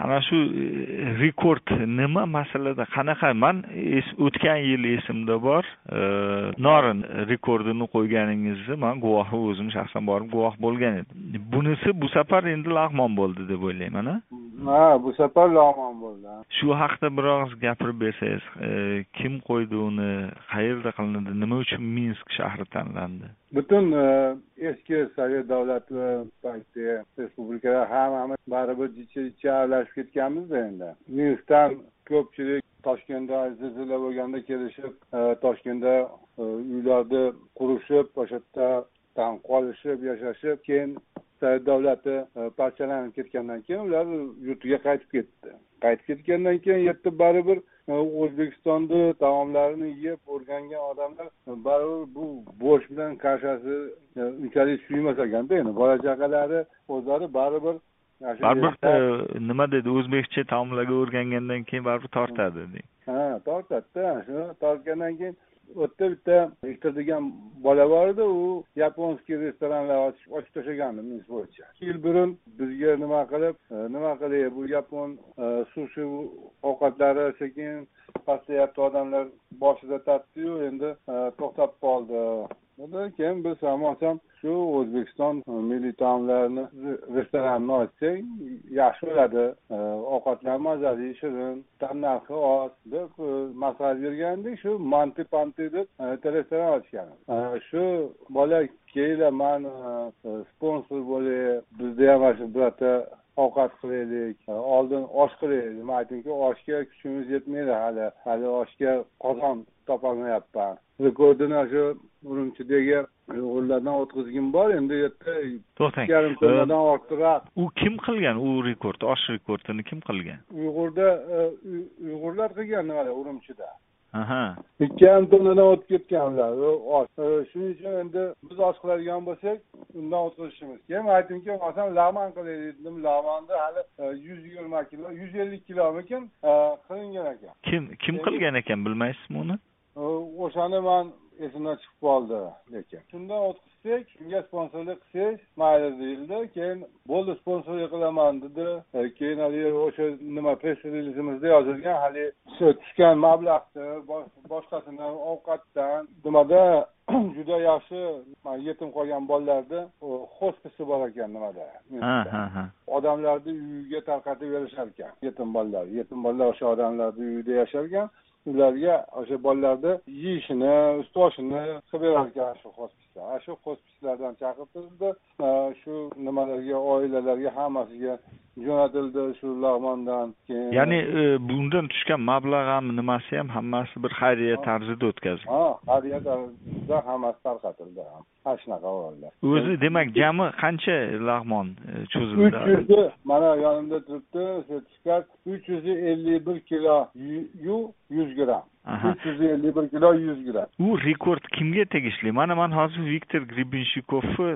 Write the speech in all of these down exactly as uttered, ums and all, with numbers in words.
ana shu rekord nima masalada qanaqa? Men o'tgan yil esimda bor, Norin rekordini qo'yganingizni men guvohi o'zim shaxsan borib guvoh bo'lgan edim. Bunisi bu safar endi lag'mon bo'ldi deb o'ylayman, ha? Ha, bu safar lag'mon bo'ldi. Shu haqda biroz gapirib bersangiz, kim qo'ydi uni, qayerda qilindi, nima uchun Minsk shahri tanlandi? Butun eski Sovet davlati payti respublikalar hammamiz baribir jicha-jicha aralashib ketganmiz endi. Minskdan ko'pchilik Toshkentda zilzila bo'lganda kelishib, Toshkentda uylarni qurishib, o'sha yerda qolishib, yashashib, keyin Sovet davlati parchalanib ketgandan keyin ular yurtiga qaytib ketdi. Qaytib ketgandan keyin yerda baribir O'zbekistonda taomlarini yeb o'rgangan odamlar baribir bu bo'sh bilan kashasi unchalik suymas ekanda, endi bola chaqalari o'zlari baribir baribir nima dedi, o'zbekcha taomlarga o'rgangandan keyin baribir tortadi dedi. Ha, tortadi-da. Shuni tortgandan keyin o'tda bitta Viktor degan bola bor edi, u yaponskiy restoranlar ochib tashlagandi Minsk bo'yicha. Yil burun bizga nima qilib, nima qilay, bu yapon sushi ovqatlari sekin pastlayapti, odamlar boshida tatdi-yu, endi to'xtab qoldi. Bundan keyin biz ham shu O'zbekiston milliy taomlarini restoranini ochsak yaxshi bo'ladi. Ovqatlar mazali, shirin, narxi oz deb maslahat bergandik. Shu Manti Panti deb restoran ochgan. Shu bola keyin men sponsor bo'lay, bizda ham shu birata ovqat qilaylik, oldin osh qilaylik. Men aytdimki, oshga kuchimiz yetmaydi hali. Hali oshga qozon topolmayapman. Rekordini shu Urumchidagi o'g'illardan o'tkazgim bor, endi yerda yarim tonnadan ortiqroq. U kim qilgan u rekord? Osh rekordini kim qilgan? Uyg'urda Uyg'urlar qilgan nimalar Urumchida. Aha. ikki yarim tonnadan o'tib ketganlar. Shuning uchun endi biz osh qiladigan bo'lsak, undan o'tkazishimiz. Keyin aytdimki, "Masalan, lag'mon qilaylik" dedim. Lag'monni hali yuz yigirma kilo, yuz ellik kilomikin qilingan ekan. Kim kim qilgan ekan, bilmaysizmi uni? O'shani men esimdan chiqib qoldi lekin. Shundan o'tkazsak, shunga sponsorlik qilsak, mayli deyildi. Keyin bo'ldi, sponsorlik qilaman dedi. Keyin hali o'sha nima press relizimizda yozilgan, hali tushgan mablag'ni boshqasini ovqatdan nimada juda yaxshi yetim qolgan bolalarni hospisi bor ekan nimada. Ha ha ha. Odamlarni uyiga tarqatib berishar ekan. Yetim bolalar, yetim bolalar o'sha odamlarning uyida yashar ekan. Ularga o'sha bolalarni yeyishini, ust-boshini qilib berar ekan shu hospislar. Shu hospislardan chaqirtirildi, shu nimalarga, oilalarga hammasiga jo'natildi shu lag'mondan. Keyin ya'ni bundan tushgan mablag' ham nimasi ham hammasi bir xayriya tarzida o'tkazildi. Ha, xayriya tarzida hammasi tarqatildi. Ha, shunaqa bo'ldi. O'zi demak, jami qancha lag'mon cho'zildi? uch yuz, mana yonimda turibdi, sertifikat uch yuz ellik bir kilo yu yuz gram. uch yuz ellik bir kilo yuz gram. U rekord kimga tegishli? Mana men hozir Viktor Gribenshikovni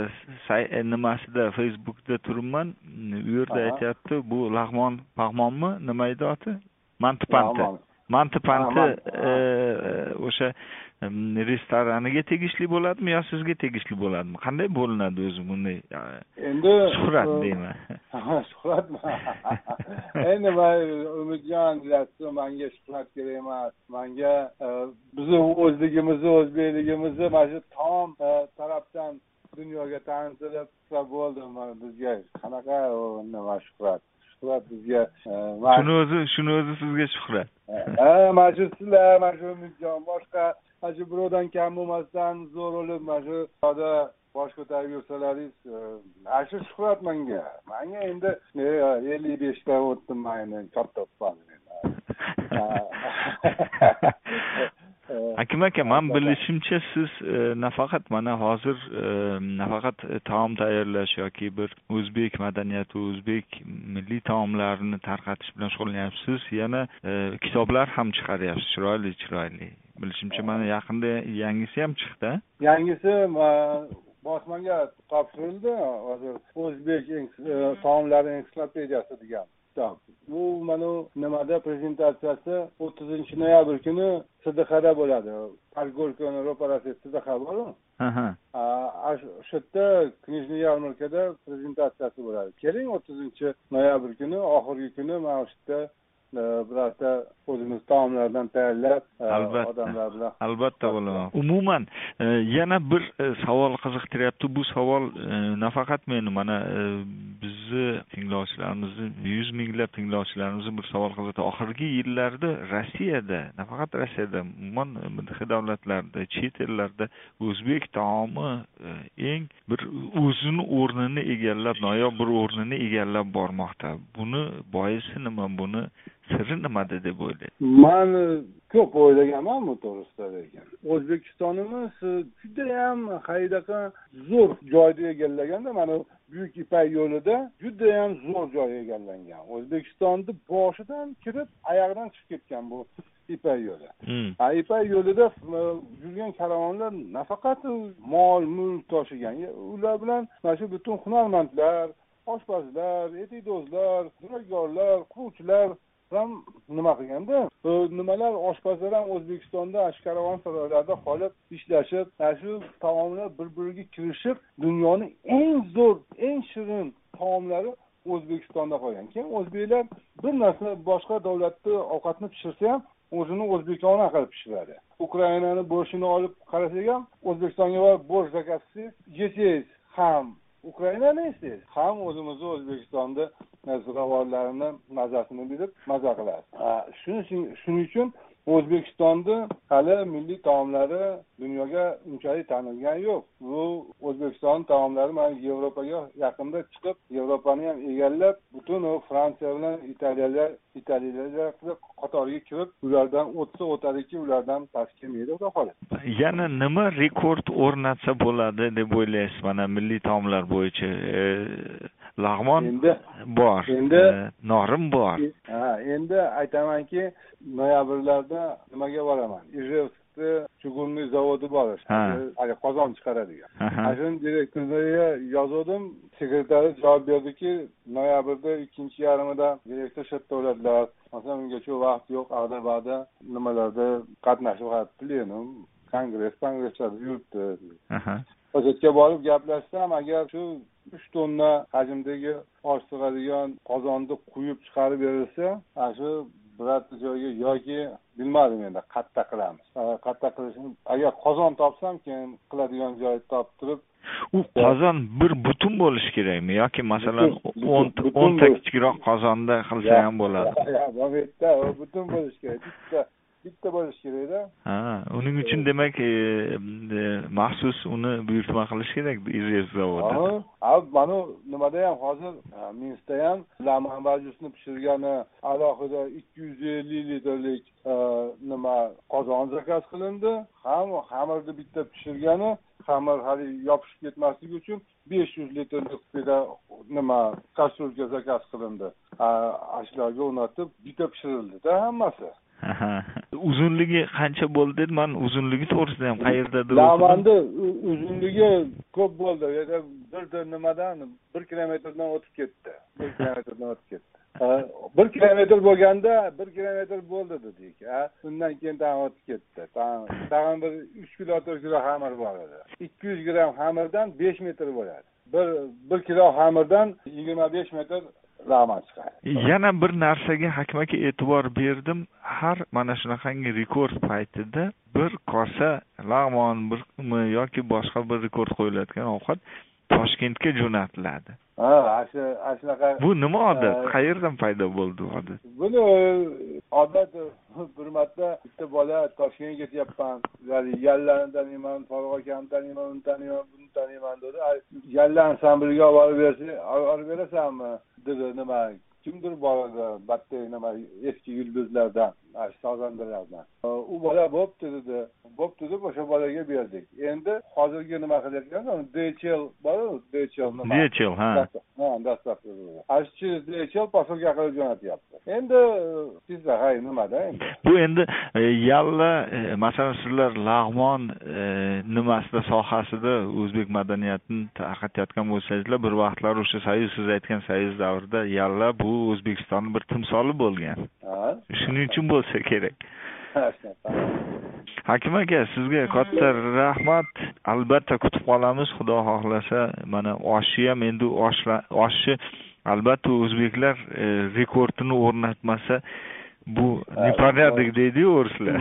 nimasida Facebookda turibman. U yerda aytayapti, bu lag'mon, pag'monmi? Nima edi oti? Mantipanti. Mantipanti o'sha restoraniga tegishli bo'ladimi yo sizga tegishli bo'ladimi? Qanday bo'linadi o'zi bunday? Endi shuhrat deyman. Ha, shuhratmi? Endi men Umidjon deyapti, menga shuhrat kerak emas. Menga bizni o'zligimizni, o'zbekligimizni mana shu taom tarafdan dunyoga tanitib bo'ldi. Bizga qanaqa nima shuhrat? Shuhrat bizga shuni o'zi, shuni o'zi sizga shuhrat. Ha, mana shu sizlar, mana shu Umidjon boshqa mana shu birovdan kam bo'lmasdan zo'r bo'lib, mana shu yo'lda bosh ko'tarib yursalaringiz, mana shu shuhrat menga. Menga endi ellik besh ta o'tdim men katta bo'ldim. Hakim aka, men bilishimcha siz nafaqat mana hozir nafaqat taom tayyorlash yoki bir o'zbek madaniyati, o'zbek milliy taomlarini tarqatish bilan shug'ullanyapsiz, yana kitoblar ham chiqaryapsiz, chiroyli chiroyli. Bilishimcha mana yaqinda yangisi ham chiqdi. Yangisi bosmaga topshirildi, hozir o'zbek taomlari ensiklopediyasi degan. kitob. Bu mana nimada prezentatsiyasi o'ttizinchi noyabr kuni S D Xda bo'ladi. Pargorkani ro'parasi S D X bormi? Aha. Shu yerda Knижный yarmarkada prezentatsiyasi bo'ladi. Keling o'ttizinchi noyabr kuni oxirgi kuni mana shu yerda birorta o'zimiz taomlardan tayyorlab odamlar bilan albatta bo'laman. Umuman yana bir savol qiziqtiryapti. Bu savol nafaqat meni, mana bizni tinglovchilarimizni, yuz minglab tinglovchilarimizni bir savol qiziqtirdi. Oxirgi yillarda Rossiyada, nafaqat Rossiyada, umuman davlatlarda, chet ellarda o'zbek taomi eng bir o'zini o'rnini egallab, noyob bir o'rnini egallab bormoqda. Buni boisi nima? Buni siri nimada deb o'ylaysiz? Men ko'p o'ylaganman bu to'g'risida lekin. O'zbekistonimiz juda ham qaydaqa zo'r joyda egallaganda, mana Buyuk Ipak yo'lida juda ham zo'r joy egallangan. O'zbekistonni boshidan kirib, oyog'idan chiqib ketgan bu Ipak yo'li. Ha, Ipak yo'lida yurgan karavonlar nafaqat mol, mulk tashigan, ular bilan mana shu butun hunarmandlar, oshpazlar, etikdozlar, duradgorlar, quruvchilar ham nima qilganda, nimalar oshpazlar ham O'zbekistonda ashkaravon saroylarda qolib ishlashib, shu taomlar bir-biriga kirishib, dunyoning eng zo'r, eng shirin taomlari O'zbekistonda qolgan. Keyin o'zbeklar bir narsa boshqa davlatda ovqatni pishirsa ham o'zini o'zbekona qilib pishiradi. Ukrainani boshini olib qarasak ham O'zbekistonga borib bo'sh zakaz yesangiz ham Ukrainani yeysiz, ham o'zimizni O'zbekistonda ziravorlarini mazasini bilib maza qilasiz. Shuning uchun O'zbekistonda hali milliy taomlari dunyoga unchalik tanilgan yo'q. Bu O'zbekiston taomlari mana Yevropaga yaqinda chiqib, Yevropani ham egallab, butun o Fransiya bilan Italiyalar, Italiyalar qatoriga kirib, ulardan o'tsa o'tadiki, ulardan past kelmaydi, xudo xohlasa. Yana nima rekord o'rnatsa bo'ladi deb o'ylaysiz, mana milliy taomlar bo'yicha? Lag'mon bor, endi norim bor. Ha, endi aytamanki, noyabrlarda nimaga boraman? Ijevskda chugunniy zavodi bor. Hali qozon chiqaradigan. Ashun direktoriga yozdim, sekretari javob berdiki, noyabrda ikkinchi yarmida direktor shetda bo'ladilar. Masalan, unga shu vaqt yo'q, ag'da-bag'da nimalarda qatnashib qolib, plenum, kongress, kongresslarda yuribdi. Hozirga borib gaplashsam, agar shu uch tonna hajmdagi osh sig'adigan qozonni quyib chiqarib berilsa, shu birorta joyga yoki bilmadim endi qatta qilamiz. Qatta qilishni agar qozon topsam, keyin qiladigan joy topib turib, u qozon bir butun bo'lishi kerakmi yoki masalan o'n ta kichikroq qozonda qilsa ham bo'ladi? Bu yerda butun bo'lishi kerak. Bitta bitta bo'lishi kerak-da. Ha, uning uchun demak maxsus uni buyurtma qilish kerak Ijevsk zavodida. Ha, mana nimada ham hozir Minskda ham laman vajusini pishirgani alohida ikki yuz ellik litrlik nima qozon zakaz qilindi. Ham xamirni bitta pishirgani, xamir hali yopishib ketmasligi uchun besh yuz litrlik qupida nima kastrulka zakaz qilindi. Ashlarga o'rnatib bitta pishirildi-da hammasi. Uzunligi qancha bo'ldi? Men uzunligi to'g'risida ham qayerdadir o'qidim. Lamanda uzunligi ko'p bo'ldi. Bir nimadan bir kilometrdan o'tib ketdi. bir kilometrdan o'tib ketdi. bir kilometr bo'lganda bir kilometr bo'ldi dedik. Undan keyin ham o'tib ketdi. Tag'in bir uch kilo to'rt kilo xamir bor edi. ikki yuz gramm xamirdan besh metr bo'ladi. bir bir kilo xamirdan yigirma besh metr lag'mon chiqadi. Yana bir narsaga Hakmaka e'tibor berdim. Har mana shunaqangi rekord paytida bir kosa lag'mon bir yoki boshqa bir rekord qo'yiladigan ovqat Toshkentga jo'natiladi. Ha, shunaqa. Bu nima odat? Qayerdan paydo bo'ldi odat? Buni odat bir marta bitta bola Toshkentga ketyapman, ya'ni Yallani taniyman, Farg'o akamni taniyman, uni taniyman, buni taniyman dedi. Yalla ansambliga olib bersa, olib berasanmi? Dedi, nima, kimdir bor edi, batta nima eski yulduzlardan, sozandalardan. U bola bo'pti dedi. Bo'pti deb o'sha bolaga berdik. Endi hozirgi nima qilyapmiz? D H L bor-ku, D H L nima? D H L, ha. Ha, dastavka. Ashchi D H L pasulga qilib jo'natyapti. Endi sizda hay nimada endi? Bu endi yalla, masalan, sizlar lag'mon nimasida sohasida o'zbek madaniyatini tarqatayotgan bo'lsangizlar, bir vaqtlar o'sha Soyuz siz aytgan Soyuz davrida yalla bu bu O'zbekistonning bir timsoli bo'lgan. Ha? Shuning uchun bo'lsa kerak. Hakim aka, sizga katta rahmat. Albatta kutib qolamiz, xudo xohlasa. Mana oshni ham endi oshni albatta o'zbeklar rekordini o'rnatmasa bu непорядок deydi-yu o'rislar.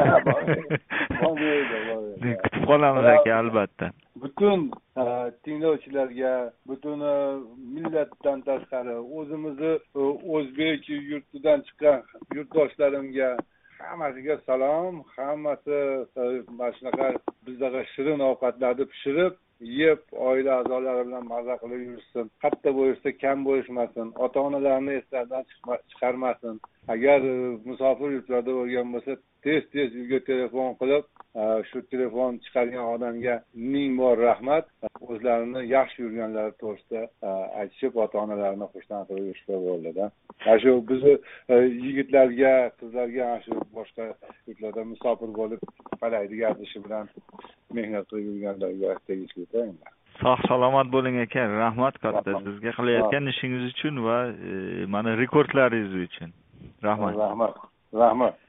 Kutib qolamiz aka, albatta. Butun tinglovchilarga, butun millatdan tashqari o'zimizni o'zbek yurtidan chiqqan yurtdoshlarimga hammasiga salom. Hammasi mana shunaqa bizdaqa shirin ovqatlarni pishirib, yeb, oila a'zolari bilan mazza qilib yursin. Katta bo'lsa, kam bo'lishmasin. Ota-onalarni eslardan chiqarmasin. Agar musofir yurtlarda bo'lgan bo'lsa, tez-tez uyga telefon qilib, shu telefon chiqargan odamga ming bor rahmat. O'zlarini yaxshi yurganlari to'g'risida aytishib, ota-onalarini xushland qilib yurishga bo'ladi. Mana shu bizni yigitlarga, qizlarga shu boshqa yurtlarda musofir bo'lib qalaydigan ishi bilan mehnat qilib yurganlarga tegishli endi. Sog' salomat bo'ling aka. Rahmat katta sizga qilayotgan ishingiz uchun va mana rekordlaringiz uchun. Rahmat. Rahmat. Rahmat.